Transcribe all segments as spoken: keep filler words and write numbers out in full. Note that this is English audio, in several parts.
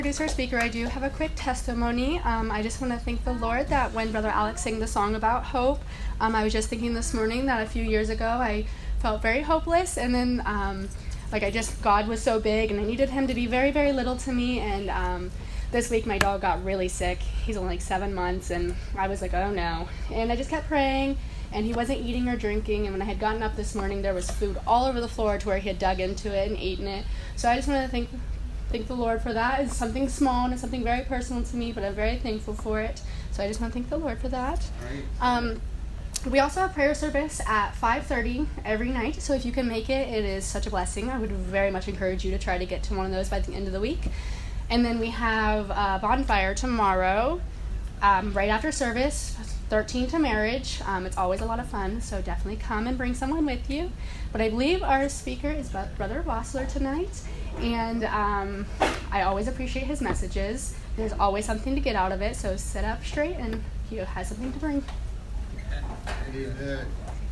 Producer, speaker, I do have a quick testimony. Um, I just want to thank the Lord that when Brother Alex sang the song about hope, um, I was just thinking this morning that a few years ago I felt very hopeless, and then um, like I just, God was so big and I needed him to be very, very little to me, and um, this week my dog got really sick. He's only like seven months, and I was like, oh no. And I just kept praying, and he wasn't eating or drinking, and when I had gotten up this morning, there was food all over the floor to where he had dug into it and eaten it. So I just wanted to thank thank the Lord for that. It's something small and it's something very personal to me, but I'm very thankful for it. So I just want to thank the Lord for that. Um, we also have prayer service at five thirty every night, so if you can make it, it is such a blessing. I would very much encourage you to try to get to one of those by the end of the week. And then we have a bonfire tomorrow, um, right after service, thirteen to marriage. Um, it's always a lot of fun, so definitely come and bring someone with you. But I believe our speaker is Brother Vossler tonight, and um, I always appreciate his messages. There's always something to get out of it, so sit up straight, and he has something to bring. Amen.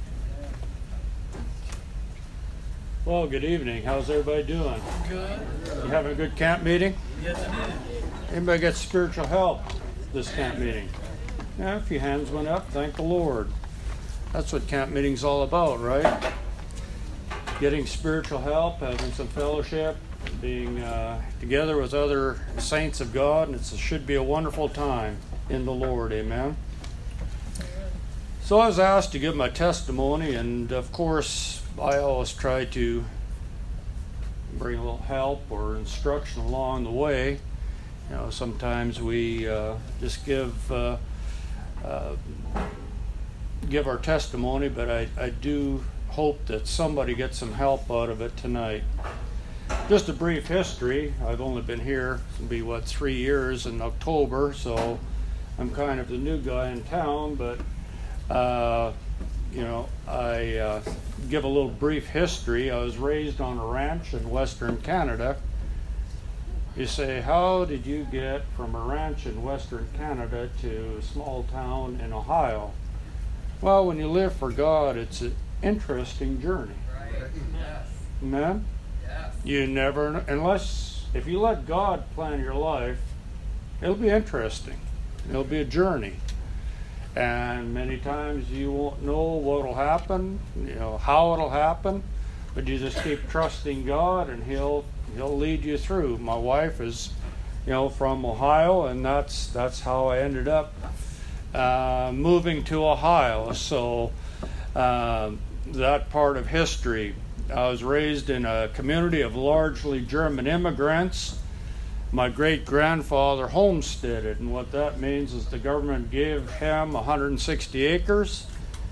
Well, good evening. How's everybody doing? Good. You having a good camp meeting? Yes, I did. Anybody get spiritual help this camp meeting? Yeah, a few hands went up. Thank the Lord. That's what camp meeting's all about, right? Getting spiritual help, having some fellowship, being uh, together with other saints of God, and it should be a wonderful time in the Lord. Amen. So I was asked to give my testimony, and of course I always try to bring a little help or instruction along the way. You know, sometimes we uh, just give uh, uh, give our testimony, but I, I do hope that somebody gets some help out of it tonight. Just a brief history. I've only been here, it'll be what, three years in October, so I'm kind of the new guy in town, but uh, you know, I uh, give a little brief history. I was raised on a ranch in Western Canada. You say, how did you get from a ranch in Western Canada to a small town in Ohio? Well, when you live for God, it's an interesting journey. Right. Yes. Amen? Yes. You never, unless, if you let God plan your life, it'll be interesting. It'll be a journey. And many times you won't know what'll happen, you know, how it'll happen, but you just keep trusting God, and He'll He'll lead you through. My wife is, you know, from Ohio, and that's that's how I ended up uh, moving to Ohio. So uh, that part of history. I was raised in a community of largely German immigrants. My great-grandfather homesteaded, and what that means is the government gave him one hundred sixty acres,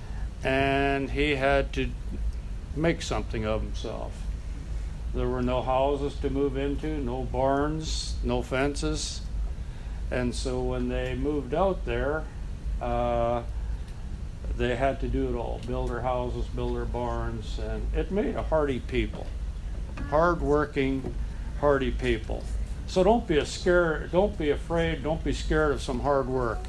and he had to make something of himself. There were no houses to move into, no barns, no fences, and so when they moved out there, uh, they had to do it all, build their houses, build their barns, and it made a hardy people, hard-working, hardy people. So don't be a scared, don't be afraid, don't be scared of some hard work.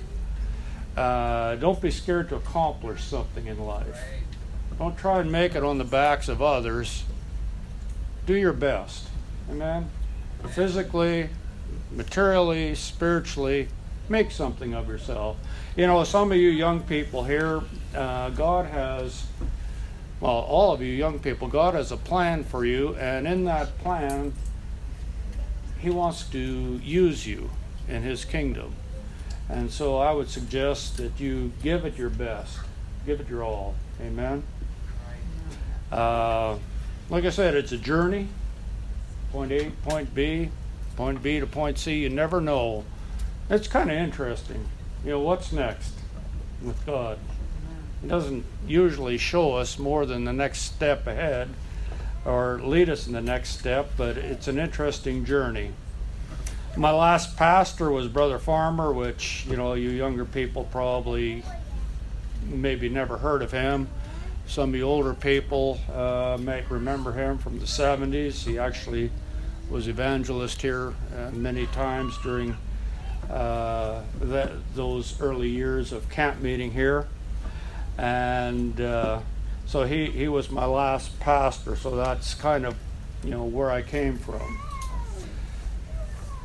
Uh, don't be scared to accomplish something in life. Don't try and make it on the backs of others. Do your best. Amen? Physically, materially, spiritually, make something of yourself. You know, some of you young people here, uh, God has, well, all of you young people, God has a plan for you, and in that plan, He wants to use you in His kingdom. And so I would suggest that you give it your best. Give it your all. Amen? Uh, like I said, it's a journey. Point A, point B, point B to point C. You never know. It's kind of interesting. You know, what's next with God? He doesn't usually show us more than the next step ahead or lead us in the next step, but it's an interesting journey. My last pastor was Brother Farmer, which, you know, you younger people probably maybe never heard of him. Some of you older people uh, might remember him from the seventies. He actually was evangelist here uh, many times during uh, that, those early years of camp meeting here. And uh, so he, he was my last pastor, so that's kind of, you know, where I came from.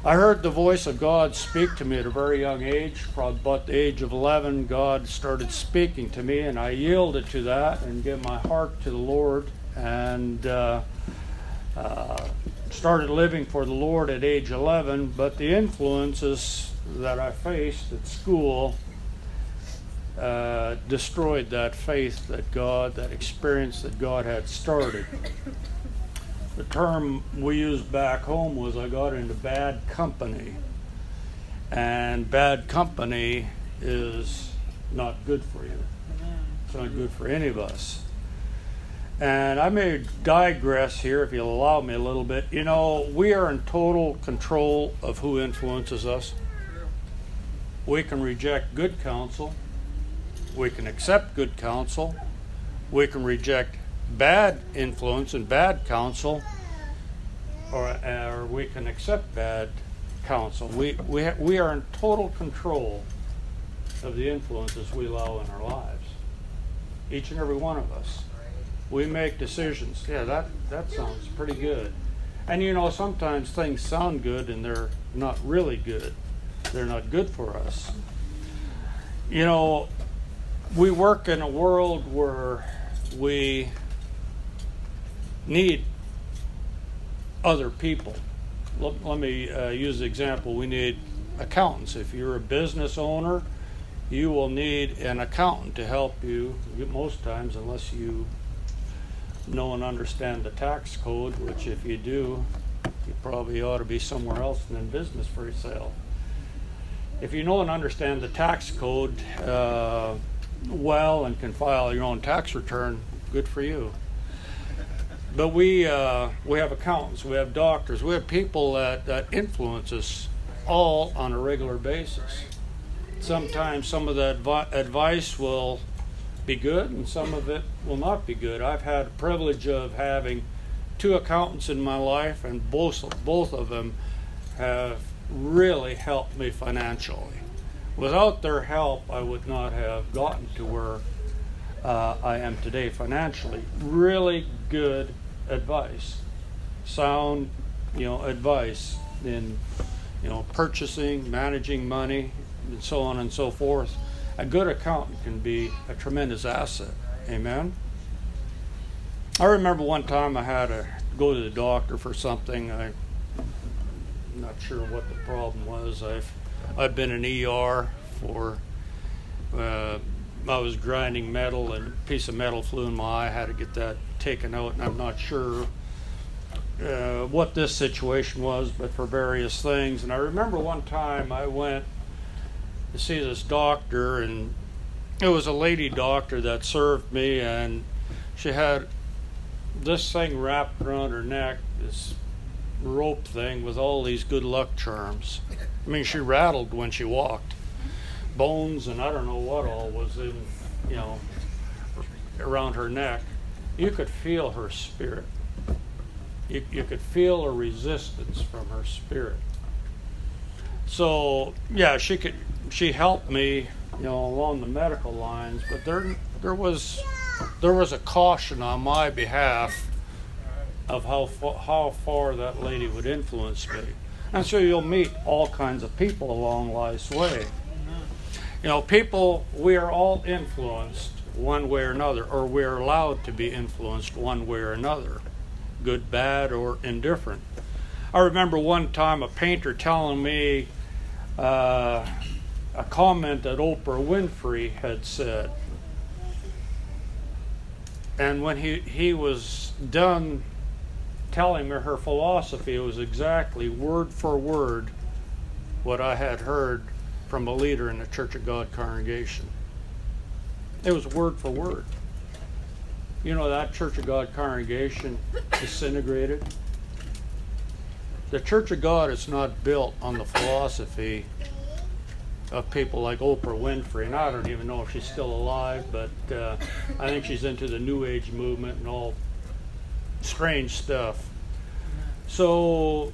I heard the voice of God speak to me at a very young age. Probably about the age of eleven, God started speaking to me, and I yielded to that and gave my heart to the Lord, and uh, uh, started living for the Lord at age eleven. But the influences that I faced at school uh, destroyed that faith that God, that experience that God had started. The term we used back home was I got into bad company. And bad company is not good for you. It's not good for any of us. And I may digress here if you'll allow me a little bit. You know, we are in total control of who influences us. We can reject good counsel. We can accept good counsel. We can reject bad influence and bad counsel, or, or we can accept bad counsel. We we ha- we are in total control of the influences we allow in our lives. Each and every one of us. We make decisions. Yeah, that that sounds pretty good. And you know, sometimes things sound good and they're not really good. They're not good for us. You know, we work in a world where we need other people. Let, let me uh, use the example. We need accountants. If you're a business owner, you will need an accountant to help you most times, unless you know and understand the tax code, which if you do, you probably ought to be somewhere else than in business for yourself. If you know and understand the tax code uh, well and can file your own tax return, good for you. But we uh, we have accountants, we have doctors, we have people that, that influence us all on a regular basis. Sometimes some of the advi- advice will be good and some of it will not be good. I've had the privilege of having two accountants in my life, and both, both of them have really helped me financially. Without their help, I would not have gotten to where uh, I am today financially. Really good advice, sound, you know, advice in, you know, purchasing, managing money, and so on and so forth. A good accountant can be a tremendous asset. Amen. I remember one time I had to go to the doctor for something. I, I'm not sure what the problem was. I've I've been in E R for. Uh, I was grinding metal and a piece of metal flew in my eye. I had to get that taken out, and I'm not sure uh, what this situation was, but for various things. And I remember one time I went to see this doctor, and it was a lady doctor that served me, and she had this thing wrapped around her neck, this rope thing with all these good luck charms. I mean, she rattled when she walked. Bones and I don't know what all was in, you know, around her neck. You could feel her spirit. You, you could feel a resistance from her spirit. So, yeah, she could, she helped me, you know, along the medical lines, but there, there was, there was a caution on my behalf of how fa- how far that lady would influence me. And so you'll meet all kinds of people along life's way. You know, people, we are all influenced one way or another, or we're allowed to be influenced one way or another, good, bad, or indifferent. I remember one time a painter telling me uh, a comment that Oprah Winfrey had said. And when he, he was done telling me her philosophy, it was exactly word for word what I had heard from a leader in the Church of God congregation. It was word for word. You know, that Church of God congregation disintegrated. The Church of God is not built on the philosophy of people like Oprah Winfrey, and I don't even know if she's still alive, but uh, I think she's into the New Age movement and all strange stuff. So,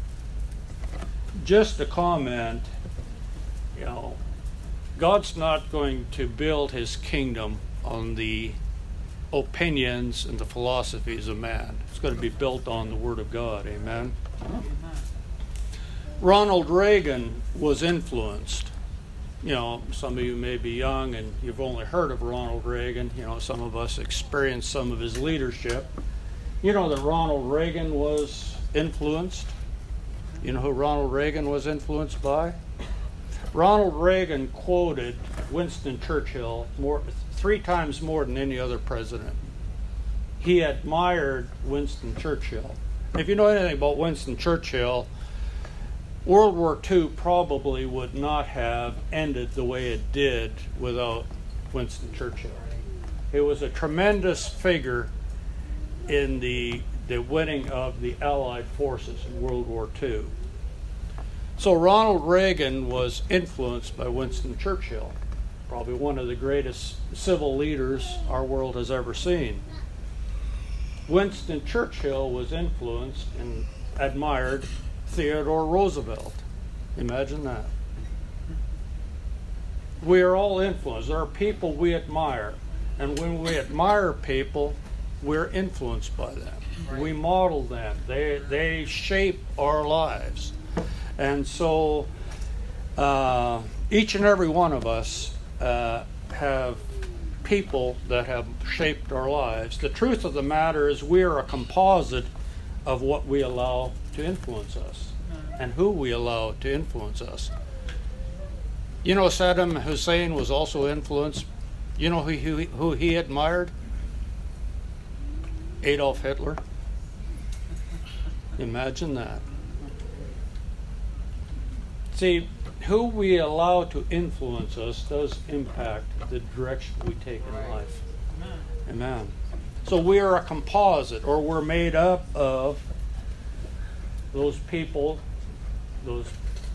just a comment, you know, God's not going to build his kingdom on the opinions and the philosophies of man. It's going to be built on the Word of God. Amen? Ronald Reagan was influenced. You know, some of you may be young and you've only heard of Ronald Reagan. You know, some of us experienced some of his leadership. You know that Ronald Reagan was influenced. You know who Ronald Reagan was influenced by? Ronald Reagan quoted Winston Churchill more, three times more than any other president. He admired Winston Churchill. If you know anything about Winston Churchill, World War Two probably would not have ended the way it did without Winston Churchill. It was a tremendous figure in the, the winning of the Allied forces in World War Two. So Ronald Reagan was influenced by Winston Churchill, probably one of the greatest civil leaders our world has ever seen. Winston Churchill was influenced and admired Theodore Roosevelt. Imagine that. We are all influenced. There are people we admire. And when we admire people, we're influenced by them. Right. We model them. They, they shape our lives. And so uh, each and every one of us uh, have people that have shaped our lives. The truth of the matter is we are a composite of what we allow to influence us and who we allow to influence us. You know, Saddam Hussein was also influenced. You know who, who, who he admired? Adolf Hitler. Imagine that. See, who we allow to influence us does impact the direction we take in life. Amen. Amen. So we are a composite, or we're made up of those people, those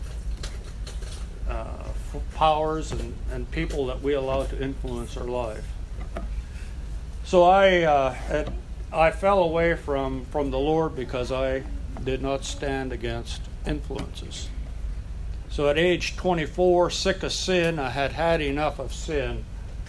uh, powers and, and people that we allow to influence our life. So I uh, had, I fell away from, from the Lord because I did not stand against influences. So at age twenty-four, sick of sin, I had had enough of sin.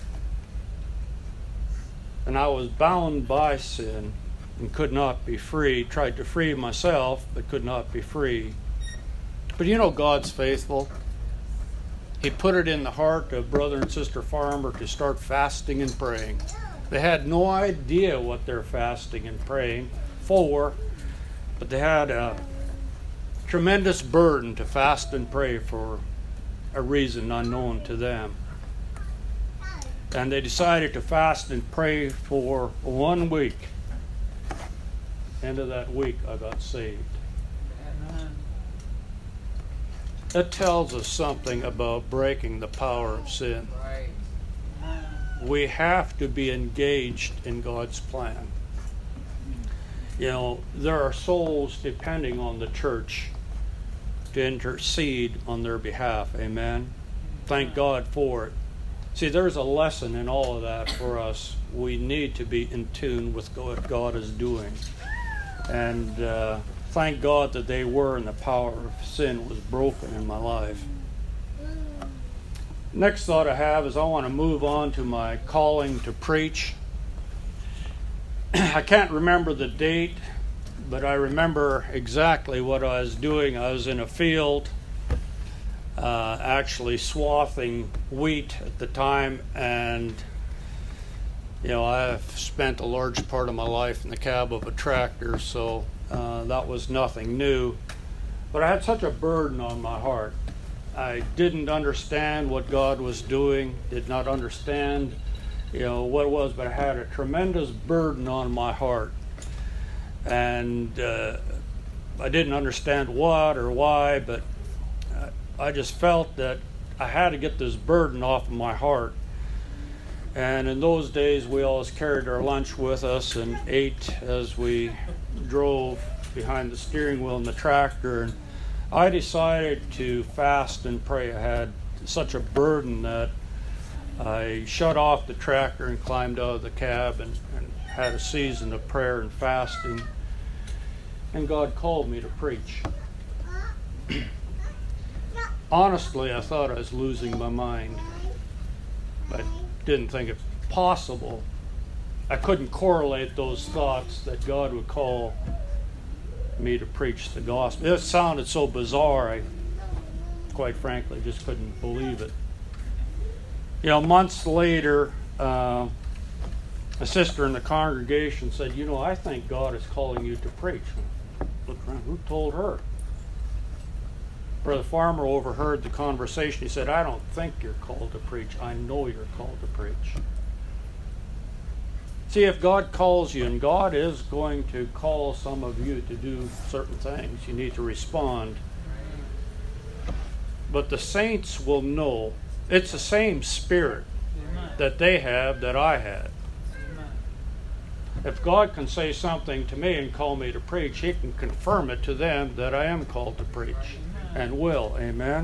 And I was bound by sin and could not be free. Tried to free myself, but could not be free. But you know God's faithful. He put it in the heart of Brother and Sister Farmer to start fasting and praying. They had no idea what they're fasting and praying for, but they had a tremendous burden to fast and pray for a reason unknown to them. And they decided to fast and pray for one week. End of that week, I got saved. That tells us something about breaking the power of sin. We have to be engaged in God's plan. You know, there are souls depending on the church to intercede on their behalf. Amen. Thank God for it. See, there's a lesson in all of that for us. We need to be in tune with what God is doing. And uh, thank God that they were, and the power of sin was broken in my life. Next thought I have is I want to move on to my calling to preach. I can't remember the date, but I remember exactly what I was doing. I was in a field, uh, actually swathing wheat at the time, and you know, I've spent a large part of my life in the cab of a tractor, so uh, that was nothing new. But I had such a burden on my heart. I didn't understand what God was doing, did not understand, you know, what it was, but I had a tremendous burden on my heart. And uh, I didn't understand what or why, but I just felt that I had to get this burden off of my heart. And in those days, we always carried our lunch with us and ate as we drove behind the steering wheel in the tractor. And I decided to fast and pray. I had such a burden that I shut off the tractor and climbed out of the cab and, and had a season of prayer and fasting. And God called me to preach. Honestly, I thought I was losing my mind. I didn't think it possible. I couldn't correlate those thoughts that God would call me to preach the gospel. It sounded so bizarre, I quite frankly just couldn't believe it. You know, months later, uh, a sister in the congregation said, you know, I think God is calling you to preach. Look around, who told her? Brother Farmer overheard the conversation. He said, I don't think you're called to preach. I know you're called to preach. See, if God calls you, and God is going to call some of you to do certain things, you need to respond. But the saints will know it's the same spirit that they have that I had. If God can say something to me and call me to preach, He can confirm it to them that I am called to preach and will. Amen?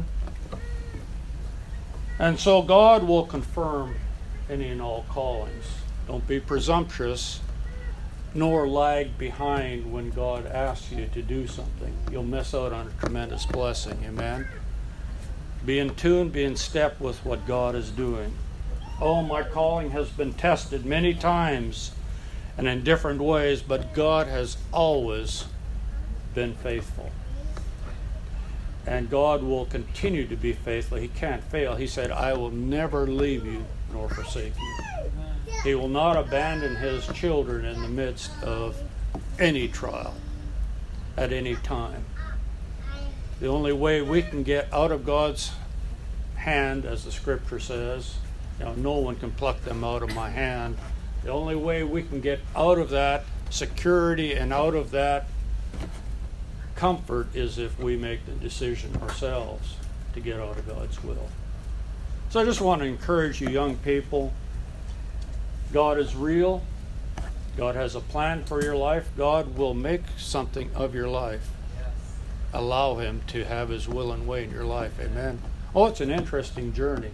And so God will confirm any and all callings. Don't be presumptuous, nor lag behind when God asks you to do something. You'll miss out on a tremendous blessing. Amen? Be in tune, be in step with what God is doing. Oh, my calling has been tested many times and in different ways, but God has always been faithful. And God will continue to be faithful. He can't fail. He said, I will never leave you nor forsake you. He will not abandon His children in the midst of any trial at any time. The only way we can get out of God's hand, as the scripture says, you know, no one can pluck them out of my hand. The only way we can get out of that security and out of that comfort is if we make the decision ourselves to get out of God's will. So I just want to encourage you young people. God is real. God has a plan for your life. God will make something of your life. Allow Him to have His will and way in your life. Amen. Oh, it's an interesting journey.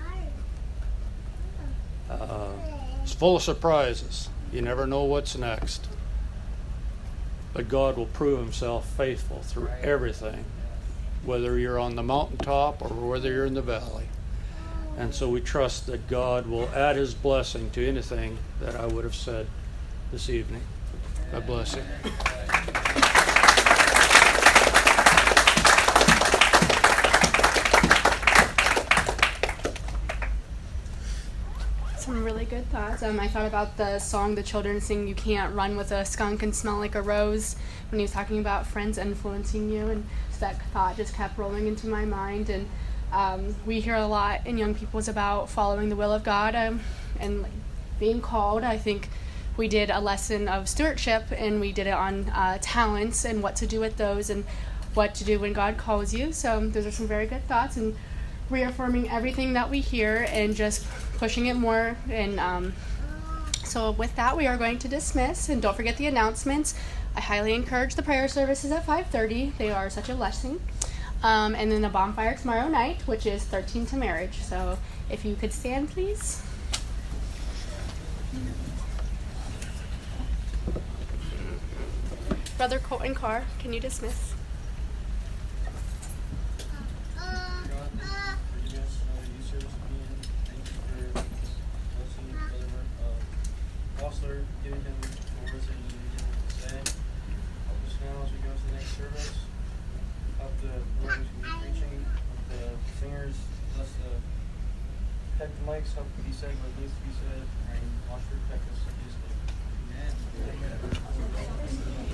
Uh, it's full of surprises. You never know what's next. But God will prove Himself faithful through everything, whether you're on the mountaintop or whether you're in the valley. And so we trust that God will add His blessing to anything that I would have said this evening. God bless you. Some really good thoughts. Um, I thought about the song the children sing, "You Can't Run with a Skunk and Smell Like a Rose," when he was talking about friends influencing you, and so that thought just kept rolling into my mind. And um, we hear a lot in young people's about following the will of God um, and like, being called. I think we did a lesson of stewardship, and we did it on uh, talents and what to do with those and what to do when God calls you. So um, those are some very good thoughts, and reaffirming everything that we hear and just pushing it more. And um, so with that, we are going to dismiss, and don't forget the announcements. I highly encourage the prayer services at five thirty. They are such a blessing. Um, and then a bonfire tomorrow night, which is thirteen to marriage. So if you could stand, please. Brother Colton Carr, can you dismiss? Counselor, giving him the words that he needed to say. Help us now as we go to the next service. Help the Lord who's going to be preaching, help the singers, bless the protect the mics, help be said what needs to be said, and watch for protect us in Jesus' name. Amen. Amen.